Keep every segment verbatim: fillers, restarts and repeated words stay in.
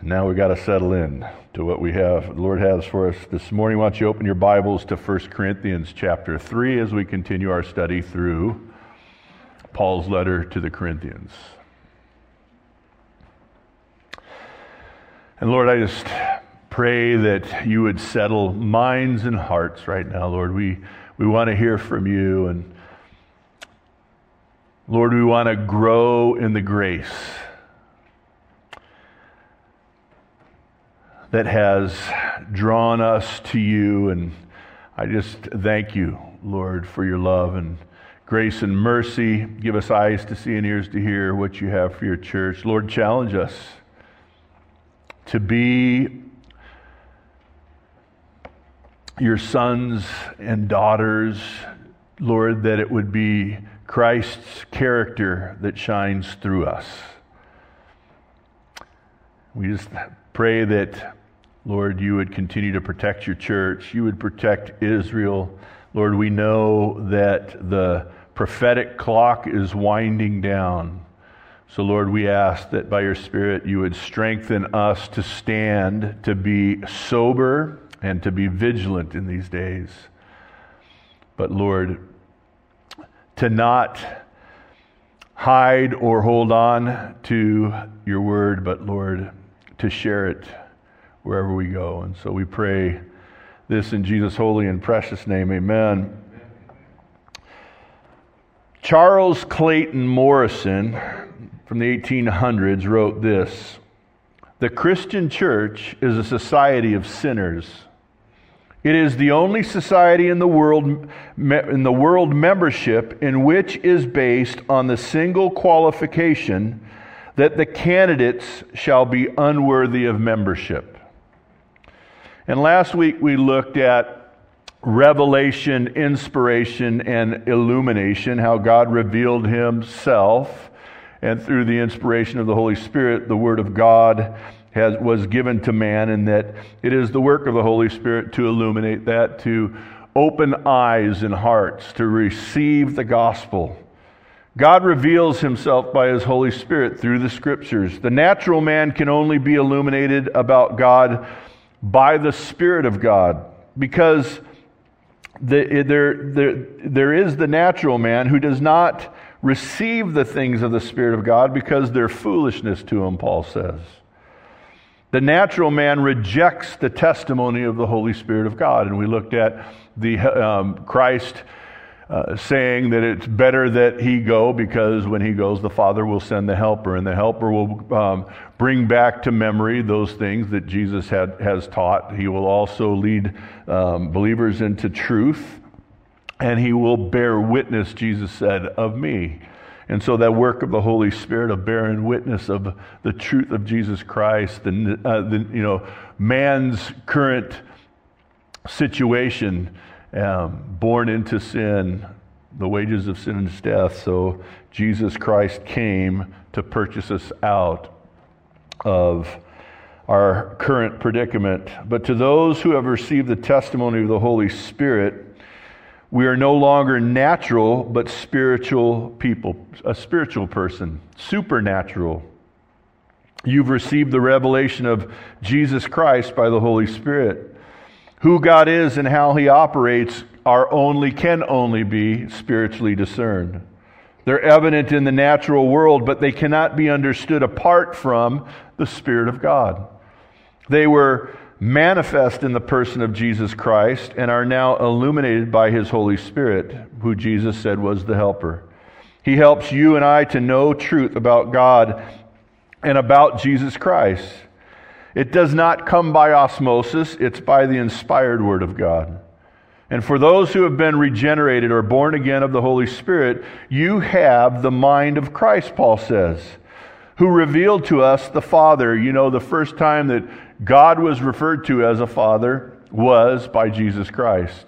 Now we got to settle in to what we have, the Lord has for us this morning. Why don't you open your Bibles to First Corinthians chapter three as we continue our study through Paul's letter to the Corinthians. And Lord, I just pray that you would settle minds and hearts right now, Lord. We we want to hear from you, and Lord, we want to grow in the grace that has drawn us to you. And I just thank you, Lord, for your love and grace and mercy. Give us eyes to see and ears to hear what you have for your church. Lord, challenge us to be your sons and daughters, Lord, that it would be Christ's character that shines through us. We just pray that, Lord, you would continue to protect your church. You would protect Israel. Lord, we know that the prophetic clock is winding down. So, Lord, we ask that by your Spirit you would strengthen us to stand, to be sober, and to be vigilant in these days. But, Lord, to not hide or hold on to your word, but, Lord, to share it wherever we go. And so we pray this in Jesus' holy and precious name. Amen. Charles Clayton Morrison from the eighteen hundreds wrote this: "The Christian church is a society of sinners. It is the only society in the world in the world membership in which is based on the single qualification that the candidates shall be unworthy of membership." And last week we looked at revelation, inspiration, and illumination, how God revealed himself, and through the inspiration of the Holy Spirit, the Word of God has was given to man, and that it is the work of the Holy Spirit to illuminate that, to open eyes and hearts, to receive the gospel. God reveals himself by his Holy Spirit through the Scriptures. The natural man can only be illuminated about God by the Spirit of God, because the, there, there, there is the natural man who does not receive the things of the Spirit of God because they're foolishness to him, Paul says. The natural man rejects the testimony of the Holy Spirit of God. And we looked at the um, Christ uh, saying that it's better that he go, because when he goes, the Father will send the Helper, and the Helper will um, bring back to memory those things that Jesus had has taught. He will also lead um, believers into truth, and he will bear witness, Jesus said, of me. And so that work of the Holy Spirit of bearing witness of the truth of Jesus Christ, the, uh, the you know, man's current situation, um, born into sin, the wages of sin is death. So Jesus Christ came to purchase us out of our current predicament. But to those who have received the testimony of the Holy Spirit, we are no longer natural, but spiritual people, a spiritual person, supernatural. You've received the revelation of Jesus Christ by the Holy Spirit. Who God is and how he operates are only, can only be spiritually discerned. They're evident in the natural world, but they cannot be understood apart from the Spirit of God. They were manifest in the person of Jesus Christ and are now illuminated by his Holy Spirit, who Jesus said was the Helper. He helps you and I to know truth about God and about Jesus Christ. It does not come by osmosis, it's by the inspired Word of God. And for those who have been regenerated or born again of the Holy Spirit, you have the mind of Christ, Paul says, who revealed to us the Father. You know, the first time that God was referred to as a Father was by Jesus Christ.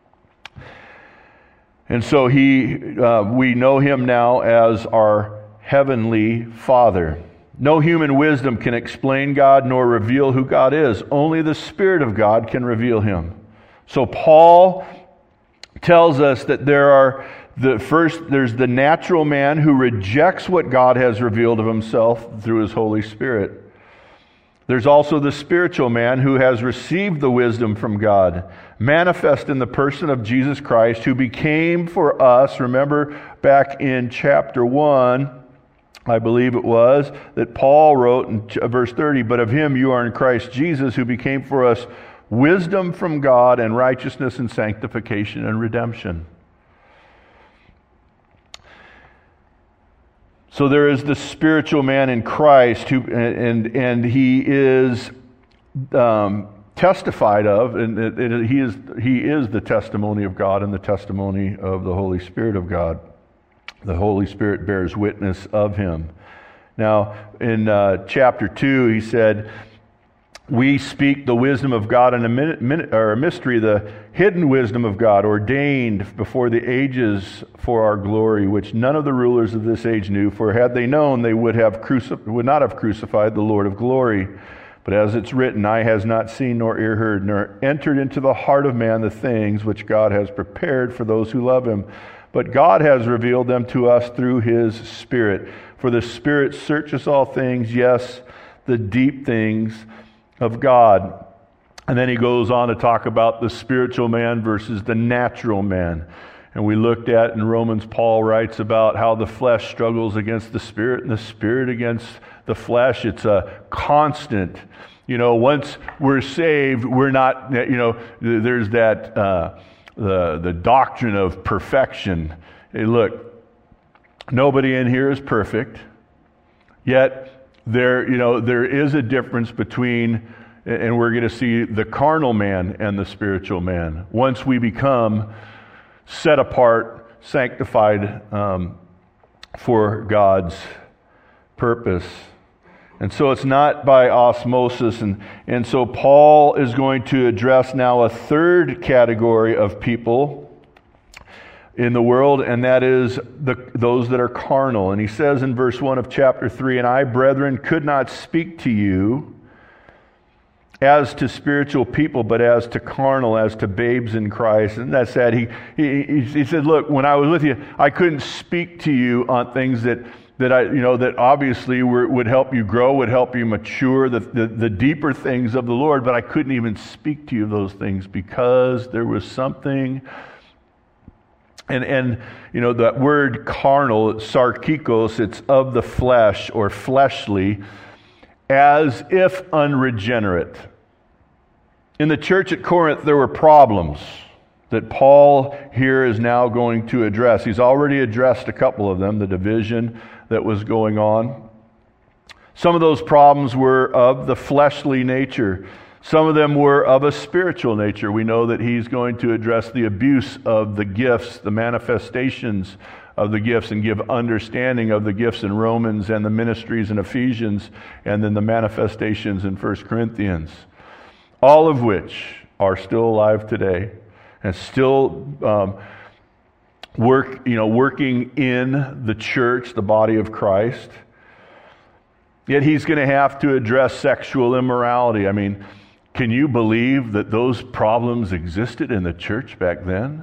And so he, uh, we know him now as our heavenly Father. No human wisdom can explain God nor reveal who God is. Only the Spirit of God can reveal him. So Paul tells us that there are the first, there's the natural man who rejects what God has revealed of himself through his Holy Spirit. There's also the spiritual man who has received the wisdom from God, manifest in the person of Jesus Christ, who became for us, remember back in chapter one, I believe it was, that Paul wrote in verse thirty, but of him you are in Christ Jesus, who became for us wisdom from God and righteousness and sanctification and redemption. So there is the spiritual man in Christ, who and and he is um, testified of, and it, it, he is he is the testimony of God and the testimony of the Holy Spirit of God. The Holy Spirit bears witness of him. Now, in uh, chapter two, he said, we speak the wisdom of God in a, minute, minute, or a mystery, the hidden wisdom of God, ordained before the ages for our glory, which none of the rulers of this age knew. For had they known, they would have cruci- would not have crucified the Lord of glory. But as it's written, eye has not seen, nor ear heard, nor entered into the heart of man the things which God has prepared for those who love him. But God has revealed them to us through his Spirit. For the Spirit searches all things, yes, the deep things of God. And then he goes on to talk about the spiritual man versus the natural man. And we looked at in Romans, Paul writes about how the flesh struggles against the spirit and the spirit against the flesh. It's a constant. You know, once we're saved, we're not, you know, there's that, uh, the, the doctrine of perfection. Hey, look, nobody in here is perfect. Yet, There, you know, there is a difference between, and we're going to see the carnal man and the spiritual man. Once we become set apart, sanctified um, for God's purpose. And so it's not by osmosis. And, and so Paul is going to address now a third category of people in the world, and that is the, those that are carnal. And he says in verse one of chapter three, and I, brethren, could not speak to you as to spiritual people, but as to carnal, as to babes in Christ. And that's sad. He, he, he said, look, when I was with you, I couldn't speak to you on things that, that I, you know, that obviously were, would help you grow, would help you mature, the, the, the deeper things of the Lord, but I couldn't even speak to you of those things because there was something. And, and you know, that word carnal, sarkikos, it's of the flesh or fleshly, as if unregenerate. In the church at Corinth, there were problems that Paul here is now going to address. He's already addressed a couple of them, the division that was going on. Some of those problems were of the fleshly nature. Some of them were of a spiritual nature. We know that he's going to address the abuse of the gifts, the manifestations of the gifts, and give understanding of the gifts in Romans and the ministries in Ephesians, and then the manifestations in First Corinthians. All of which are still alive today and still um, work, you know, working in the church, the body of Christ. Yet he's going to have to address sexual immorality. I mean, can you believe that those problems existed in the church back then?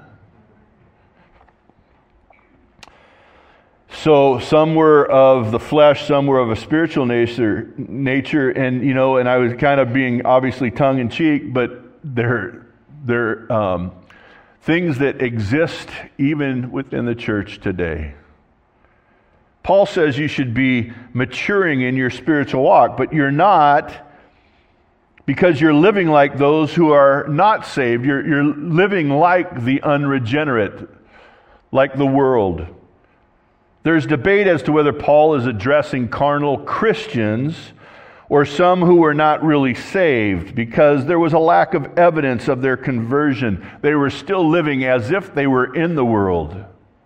So some were of the flesh, some were of a spiritual nature, nature, and you know, and I was kind of being obviously tongue in cheek, but they're they're um, things that exist even within the church today. Paul says you should be maturing in your spiritual walk, but you're not, because you're living like those who are not saved. You're you're living like the unregenerate, like the world. There's debate as to whether Paul is addressing carnal Christians or some who were not really saved, because there was a lack of evidence of their conversion. They were still living as if they were in the world.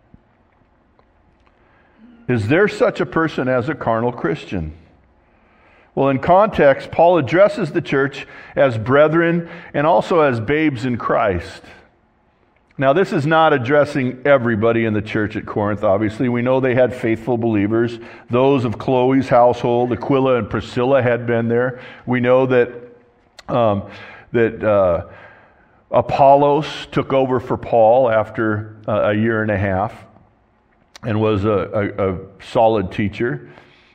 Is there such a person as a carnal Christian? Well, in context, Paul addresses the church as brethren and also as babes in Christ. Now, this is not addressing everybody in the church at Corinth, obviously. We know they had faithful believers. Those of Chloe's household, Aquila and Priscilla, had been there. We know that um, that uh, Apollos took over for Paul after uh, a year and a half and was a, a, a solid teacher.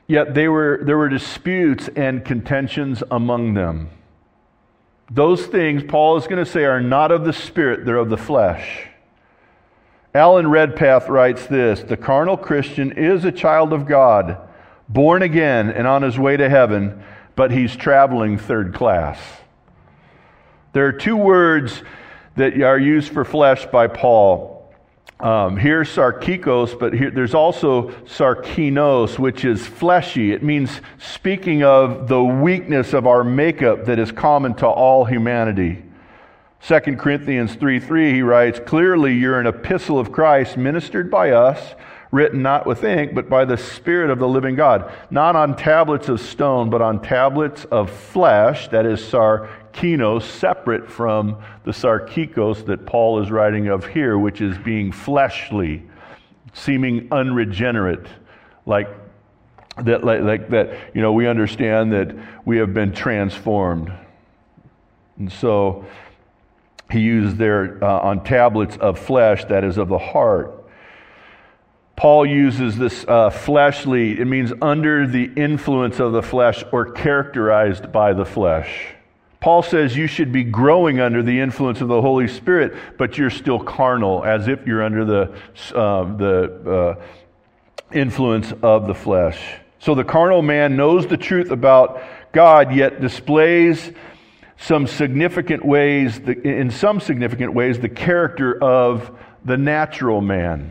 Yet they were, there were disputes and contentions among them. Those things, Paul is going to say, are not of the Spirit, they're of the flesh. Alan Redpath writes this: the carnal Christian is a child of God, born again and on his way to heaven, but he's traveling third class. There are two words that are used for flesh by Paul. Um, here's sarkikos, but here, there's also sarkinos, which is fleshy. It means speaking of the weakness of our makeup that is common to all humanity. Second Corinthians three three, he writes, clearly you're an epistle of Christ, ministered by us, written not with ink, but by the Spirit of the living God, not on tablets of stone, but on tablets of flesh, that is sarkinos, separate from the sarkikos that Paul is writing of here, which is being fleshly, seeming unregenerate, like that, like, like that, you know, we understand that we have been transformed. And so he used there uh, on tablets of flesh, that is of the heart. Paul uses this uh, fleshly, it means under the influence of the flesh or characterized by the flesh. Paul says you should be growing under the influence of the Holy Spirit, but you're still carnal, as if you're under the, uh, the uh, influence of the flesh. So the carnal man knows the truth about God, yet displays some significant ways, in some significant ways, the character of the natural man.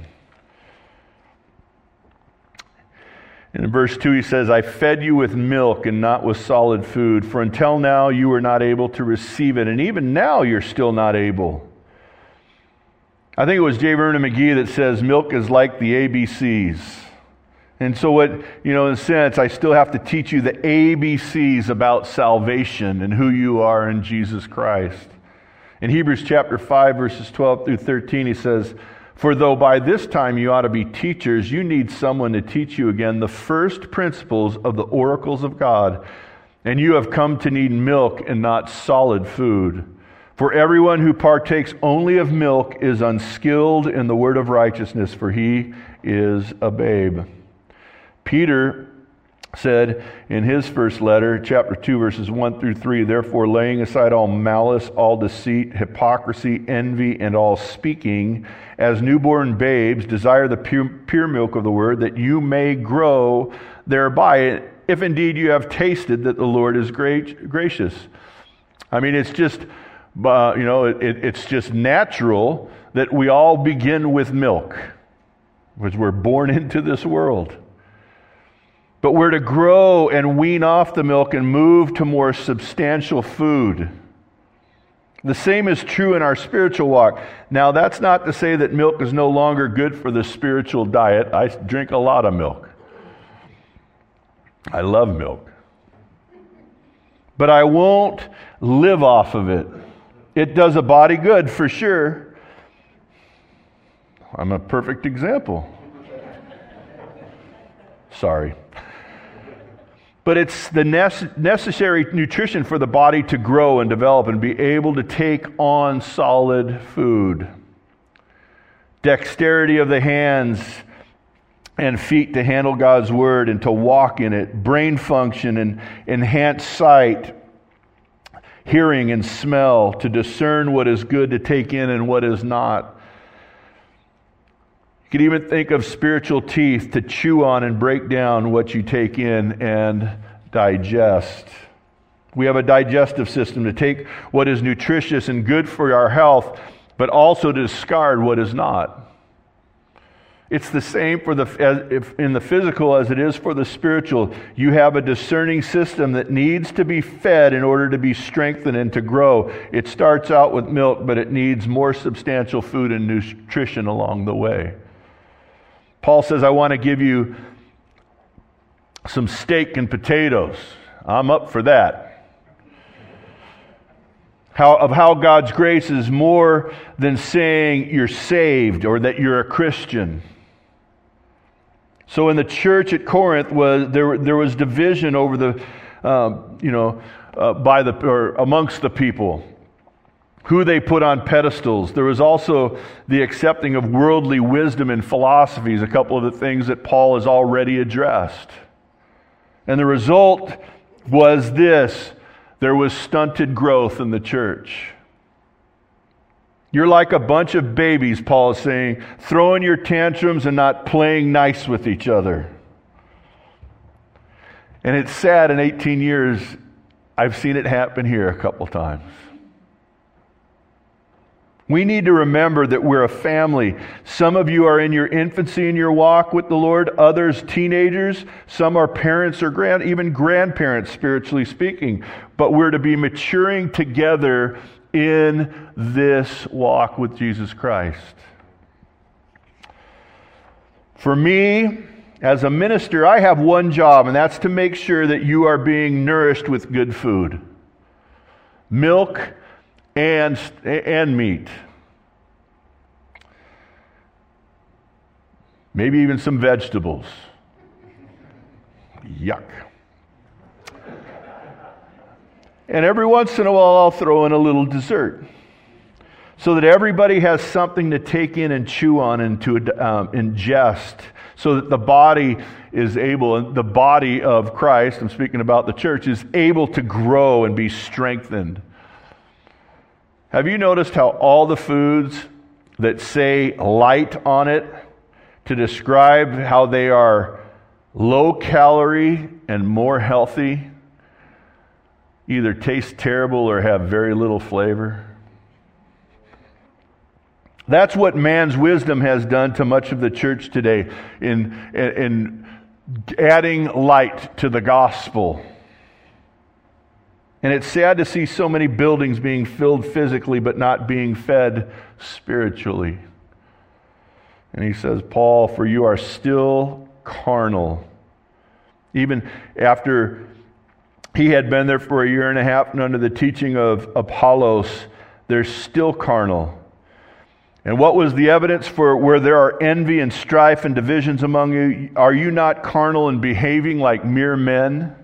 And in verse two he says, I fed you with milk and not with solid food, for until now you were not able to receive it, and even now you're still not able. I think it was J. Vernon McGee that says milk is like the A B Cs. And so what, you know, in a sense, I still have to teach you the A B Cs about salvation and who you are in Jesus Christ. In Hebrews chapter five, verses twelve through thirteen, he says, for though by this time you ought to be teachers, you need someone to teach you again the first principles of the oracles of God. And you have come to need milk and not solid food. For everyone who partakes only of milk is unskilled in the word of righteousness, for he is a babe. Peter said in his first letter, chapter two, verses one through three, therefore laying aside all malice, all deceit, hypocrisy, envy, and all speaking, as newborn babes, desire the pure, pure milk of the word, that you may grow thereby, if indeed you have tasted that the Lord is great, gracious. I mean, it's just, uh, you know, it, it, it's just natural that we all begin with milk, because we're born into this world. But we're to grow and wean off the milk and move to more substantial food. The same is true in our spiritual walk. Now, that's not to say that milk is no longer good for the spiritual diet. I drink a lot of milk. I love milk. But I won't live off of it. It does a body good for sure. I'm a perfect example. Sorry. But it's the necessary nutrition for the body to grow and develop and be able to take on solid food. Dexterity of the hands and feet to handle God's word and to walk in it. Brain function and enhanced sight, hearing and smell to discern what is good to take in and what is not. You could even think of spiritual teeth to chew on and break down what you take in and digest. We have a digestive system to take what is nutritious and good for our health, but also to discard what is not. It's the same for the as, if in the physical as it is for the spiritual. You have a discerning system that needs to be fed in order to be strengthened and to grow. It starts out with milk, but it needs more substantial food and nutrition along the way. Paul says, I want to give you some steak and potatoes. I'm up for that. How, of how God's grace is more than saying you're saved or that you're a Christian. So in the church at Corinth, was there, there was division over the, um, you know, uh, by the or amongst the people. Who they put on pedestals. There was also the accepting of worldly wisdom and philosophies, a couple of the things that Paul has already addressed. And the result was this: there was stunted growth in the church. You're like a bunch of babies, Paul is saying, throwing your tantrums and not playing nice with each other. And it's sad, in eighteen years, I've seen it happen here a couple times. We need to remember that we're a family. Some of you are in your infancy in your walk with the Lord, others teenagers, some are parents or grand, even grandparents, spiritually speaking. But we're to be maturing together in this walk with Jesus Christ. For me, as a minister, I have one job, and that's to make sure that you are being nourished with good food. Milk and, and meat. Maybe even some vegetables. Yuck. And every once in a while I'll throw in a little dessert, so that everybody has something to take in and chew on and to um, ingest, so that the body is able, the body of Christ, I'm speaking about the church, is able to grow and be strengthened. Have you noticed how all the foods that say light on it to describe how they are low calorie and more healthy either taste terrible or have very little flavor? That's what man's wisdom has done to much of the church today in, in adding light to the gospel. And it's sad to see so many buildings being filled physically but not being fed spiritually. And he says, Paul, for you are still carnal. Even after he had been there for a year and a half and under the teaching of Apollos, they're still carnal. And what was the evidence for where there are envy and strife and divisions among you? Are you not carnal and behaving like mere men?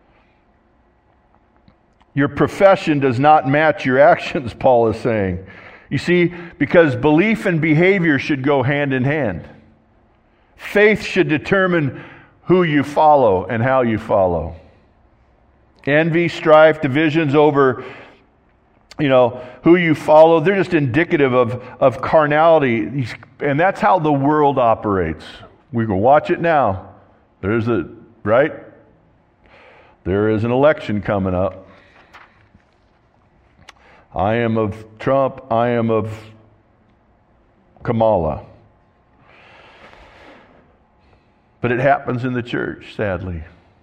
Your profession does not match your actions, Paul is saying. You see, because belief and behavior should go hand in hand. Faith should determine who you follow and how you follow. Envy, strife, divisions over, you know, who you follow, they're just indicative of, of carnality. And that's how the world operates. We can watch it now. There's a, right? There is an election coming up. I am of Trump. I am of Kamala. But it happens in the church, sadly.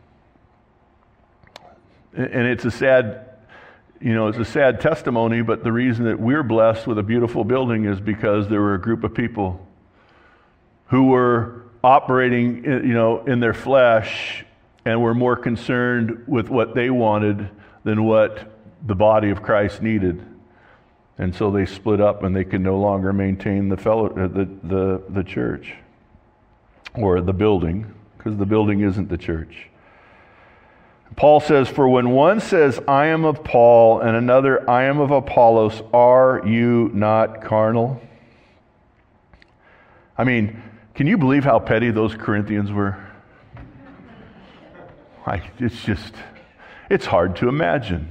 And it's a sad, you know, it's a sad testimony, but the reason that we're blessed with a beautiful building is because there were a group of people who were operating, you know, in their flesh and were more concerned with what they wanted than what the body of Christ needed. And so they split up and they could no longer maintain the fellow, the, the, the church or the building, because the building isn't the church. Paul says, for when one says, I am of Paul, and another, I am of Apollos, are you not carnal? I mean, can you believe how petty those Corinthians were? Like, it's just, it's hard to imagine.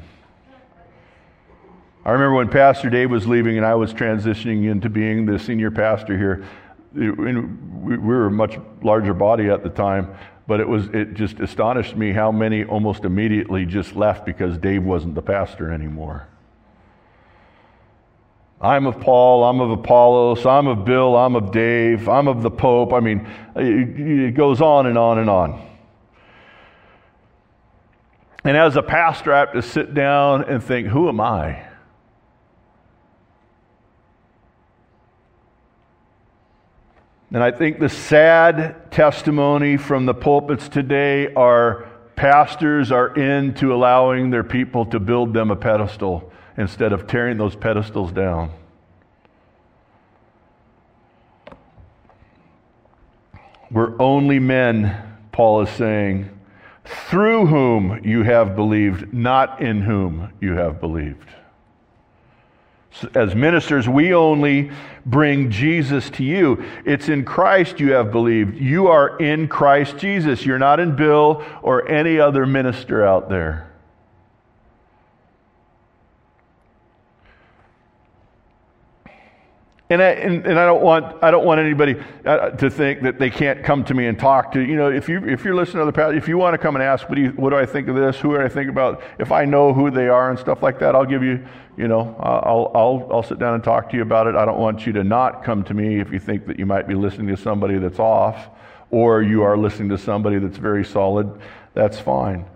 I remember when Pastor Dave was leaving and I was transitioning into being the senior pastor here. We were a much larger body at the time, but it was it just astonished me how many almost immediately just left because Dave wasn't the pastor anymore. I'm of Paul, I'm of Apollos, I'm of Bill, I'm of Dave, I'm of the Pope. I mean, it goes on and on and on. And as a pastor, I have to sit down and think, who am I? And I think the sad testimony from the pulpits today are pastors are into allowing their people to build them a pedestal instead of tearing those pedestals down. We're only men, Paul is saying, through whom you have believed, not in whom you have believed. As ministers, we only bring Jesus to you. It's in Christ you have believed. You are in Christ Jesus. You're not in Bill or any other minister out there. And I, and, and I don't want I don't want anybody uh, to think that they can't come to me and talk to you know if you if you're listening to other pastors, if you want to come and ask what do you, what do I think of this, who do I think about, if I know who they are and stuff like that, I'll give you you know I'll I'll I'll sit down and talk to you about it. I don't want you to not come to me if you think that you might be listening to somebody that's off, or you are listening to somebody that's very solid. That's fine.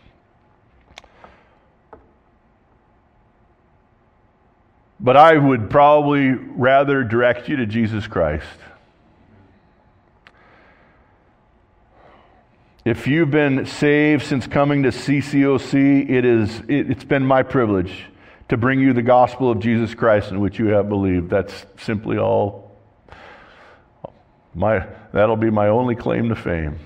But I would probably rather direct you to Jesus Christ. If you've been saved since coming to C C O C, it is, it, it's been my privilege to bring you the gospel of Jesus Christ in which you have believed. That's simply all. My, that'll be my only claim to fame.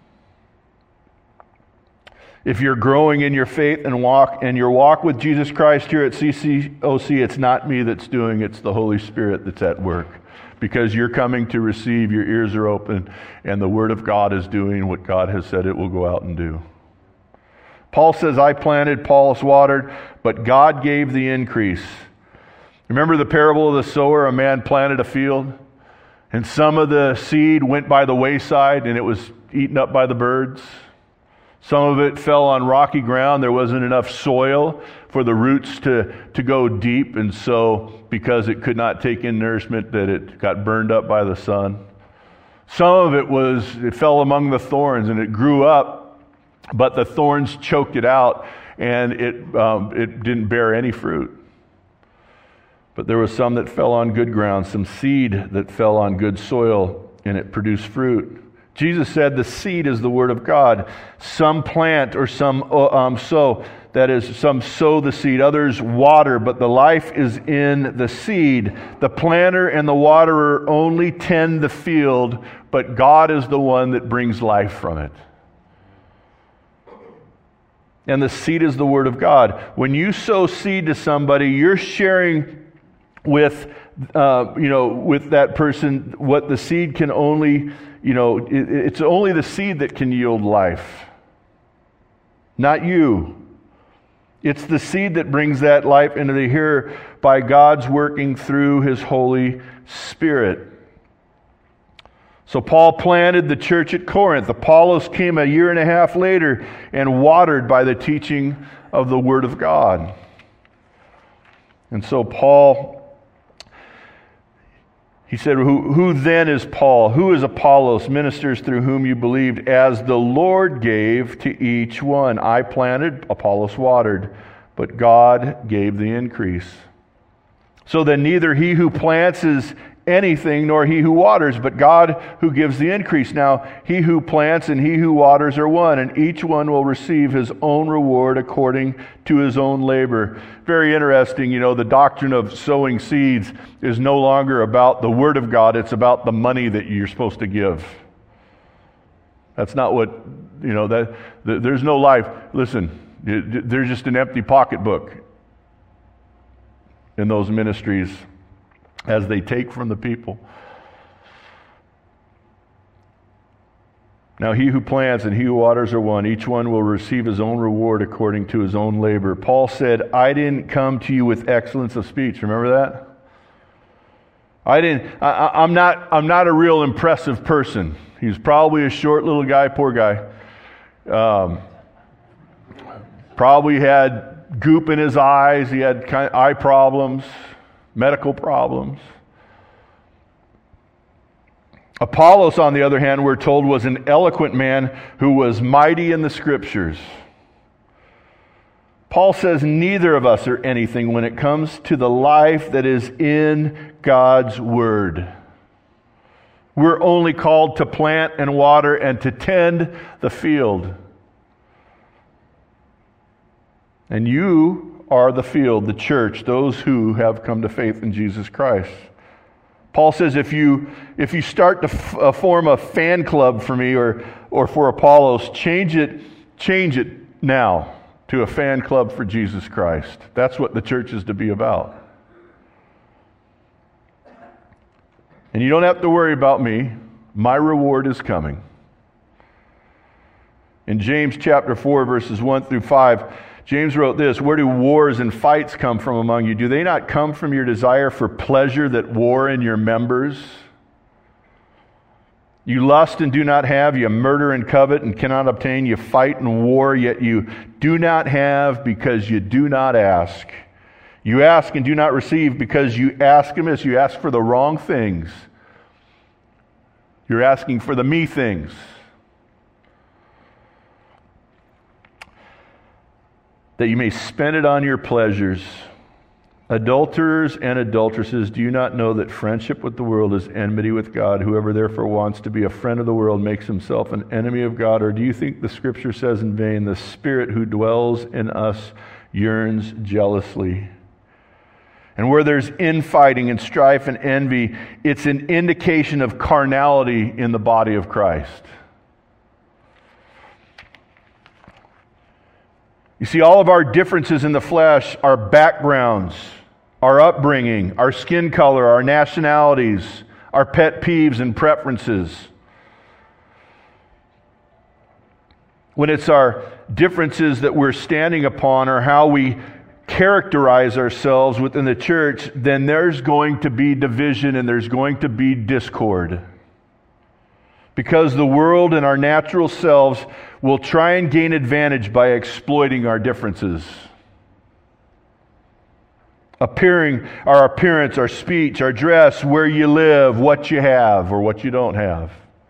If you're growing in your faith and walk and your walk with Jesus Christ here at C C O C, it's not me that's doing it, it's the Holy Spirit that's at work. Because you're coming to receive, your ears are open, and the Word of God is doing what God has said it will go out and do. Paul says, I planted, Apollos watered, but God gave the increase. Remember the parable of the sower? A man planted a field, and some of the seed went by the wayside, and it was eaten up by the birds. Some of it fell on rocky ground. There wasn't enough soil for the roots to, to go deep, and so because it could not take in nourishment, that it got burned up by the sun. Some of it was, it fell among the thorns, and it grew up, but the thorns choked it out, and it um, it didn't bear any fruit. But there was some that fell on good ground, some seed that fell on good soil, and it produced fruit. Jesus said the seed is the word of God. Some plant or some um, sow. That is, some sow the seed, others water, but the life is in the seed. The planter and the waterer only tend the field, but God is the one that brings life from it. And the seed is the word of God. When you sow seed to somebody, you're sharing with, uh, you know, with that person what the seed can only, you know, it, it's only the seed that can yield life, not you. It's the seed that brings that life into the hearer by God's working through His Holy Spirit. So Paul planted the church at Corinth. Apollos came a year and a half later and watered by the teaching of the Word of God. And so Paul, he said, who, who then is Paul? Who is Apollos? Ministers through whom you believed, as the Lord gave to each one. I planted, Apollos watered, but God gave the increase. So then neither he who plants is anything, nor he who waters, but God who gives the increase. Now he who plants and he who waters are one, and each one will receive his own reward according to his own labor. Very interesting, you know, the doctrine of sowing seeds is no longer about the Word of God, it's about the money that you're supposed to give. That's not what, you know, that there's no life. Listen, there's just an empty pocketbook in those ministries as they take from the people. Now he who plants and he who waters are one. Each one will receive his own reward according to his own labor. Paul said, I didn't come to you with excellence of speech. Remember that? I didn't, I, I'm not, I'm not a real impressive person. He was probably a short little guy, poor guy. Um, probably had goop in his eyes. He had kind of eye problems, medical problems. Apollos, on the other hand, we're told, was an eloquent man who was mighty in the Scriptures. Paul says neither of us are anything when it comes to the life that is in God's Word. We're only called to plant and water and to tend the field. And you are the field, the church, those who have come to faith in Jesus Christ. Paul says if you if you start to f- uh, form a fan club for me or or for Apollos, change it change it now to a fan club for Jesus Christ. That's what the church is to be about. And you don't have to worry about me. My reward is coming. In James chapter four, verses one through five, James wrote this, where do wars and fights come from among you? Do they not come from your desire for pleasure that war in your members? You lust and do not have, you murder and covet and cannot obtain, you fight and war, yet you do not have because you do not ask. You ask and do not receive because you ask amiss. You ask for the wrong things. You're asking for the me things. That you may spend it on your pleasures. Adulterers and adulteresses, do you not know that friendship with the world is enmity with God? Whoever therefore wants to be a friend of the world makes himself an enemy of God. Or do you think the Scripture says in vain, the Spirit who dwells in us yearns jealously? And where there's infighting and strife and envy, it's an indication of carnality in the body of Christ. You see, all of our differences in the flesh, our backgrounds, our upbringing, our skin color, our nationalities, our pet peeves and preferences. When it's our differences that we're standing upon or how we characterize ourselves within the church, then there's going to be division and there's going to be discord. Because the world and our natural selves will try and gain advantage by exploiting our differences. Appearing, our appearance, our speech, our dress, where you live, what you have or what you don't have.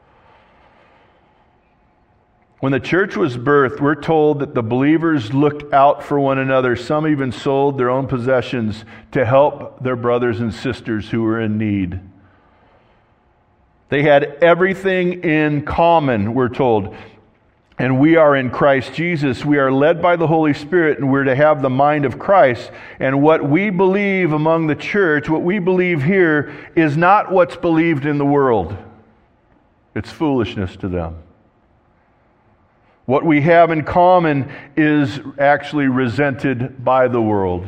When the church was birthed, we're told that the believers looked out for one another. Some even sold their own possessions to help their brothers and sisters who were in need. They had everything in common, we're told. And we are in Christ Jesus. We are led by the Holy Spirit, and we're to have the mind of Christ. And what we believe among the church, what we believe here, is not what's believed in the world. It's foolishness to them. What we have in common is actually resented by the world.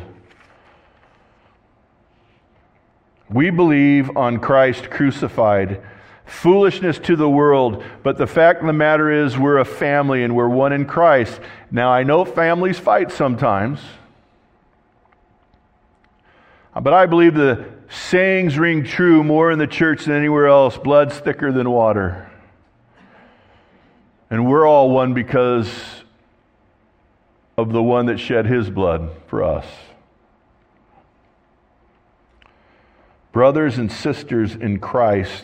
We believe on Christ crucified. Foolishness to the world, but the fact of the matter is we're a family and we're one in Christ. Now, I know families fight sometimes, but I believe the sayings ring true more in the church than anywhere else. Blood's thicker than water. And we're all one because of the one that shed his blood for us. Brothers and sisters in Christ.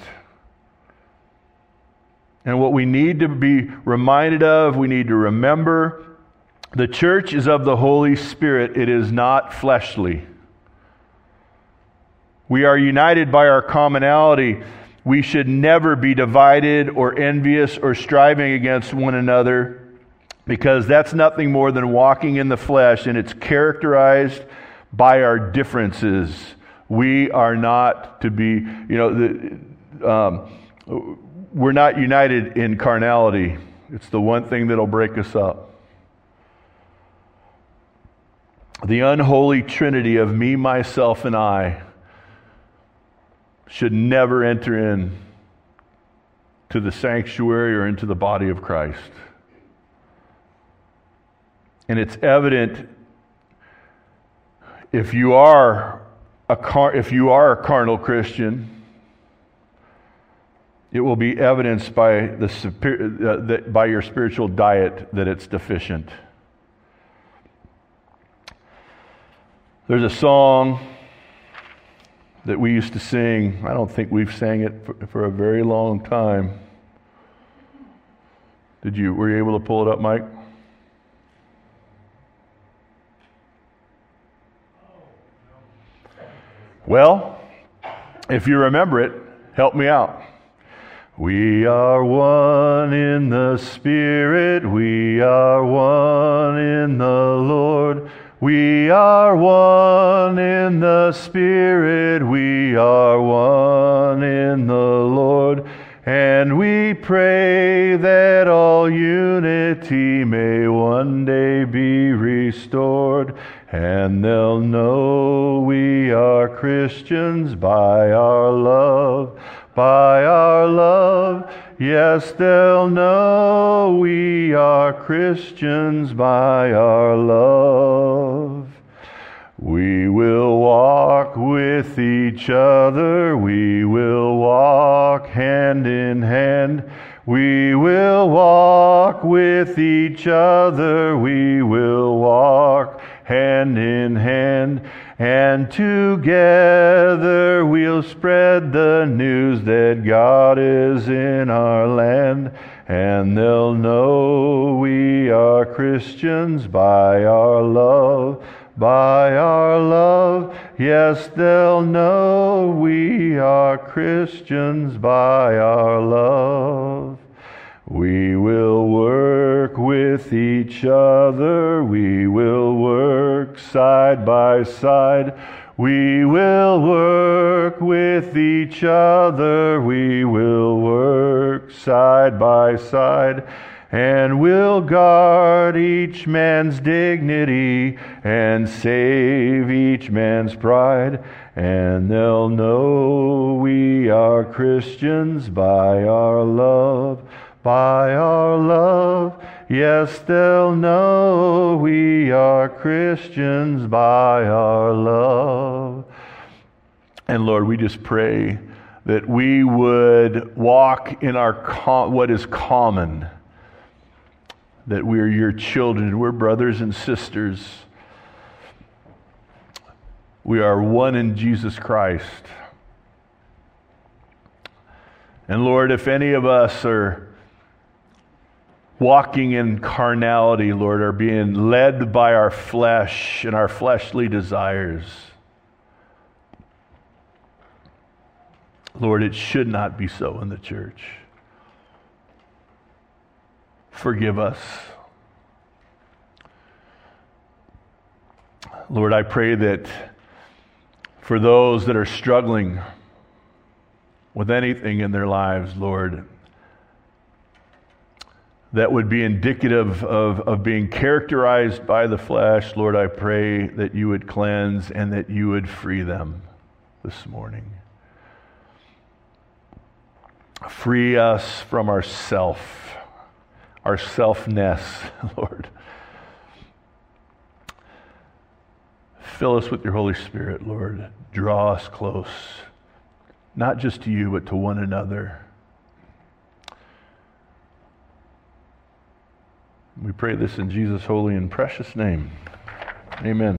And what we need to be reminded of, we need to remember, the church is of the Holy Spirit. It is not fleshly. We are united by our commonality. We should never be divided or envious or striving against one another, because that's nothing more than walking in the flesh, and it's characterized by our differences. We are not to be, you know, the, um, we're not united in carnality. It's the one thing that'll break us up. The unholy trinity of me, myself, and I should never enter in to the sanctuary or into the body of Christ. And it's evident if you are a car, if you are a carnal Christian, it will be evidenced by the uh, that by your spiritual diet that it's deficient. There's a song that we used to sing. I don't think we've sang it for, for a very long time. Did you? Were you able to pull it up, Mike? Well, if you remember it, help me out. We are one in the Spirit, we are one in the Lord. We are one in the Spirit, we are one in the Lord. And we pray that all unity may one day be restored. And they'll know we are Christians by our love, by our love. Yes, they'll know we are Christians by our love. We will walk with each other. We will walk hand in hand. We will walk with each other. We will walk hand in hand. And together we'll spread the news that God is in our land. And they'll know we are Christians by our love. By our love, yes, they'll know we are Christians by our love. We will work with each other. We will work side by side. We will work with each other. We will work side by side. And we'll guard each man's dignity and save each man's pride. And they'll know we are Christians by our love, by our love. Yes, they'll know we are Christians by our love. And Lord, we just pray that we would walk in our com- what is common, that we're your children, we're brothers and sisters. We are one in Jesus Christ. And Lord, if any of us are walking in carnality, Lord, are being led by our flesh and our fleshly desires, Lord, it should not be so in the church. Forgive us. Lord, I pray that for those that are struggling with anything in their lives, Lord, that would be indicative of, of being characterized by the flesh, Lord, I pray that you would cleanse and that you would free them this morning. Free us from our self. Our selfness, Lord. Fill us with your Holy Spirit, Lord. Draw us close, not just to you, but to one another. We pray this in Jesus' holy and precious name. Amen.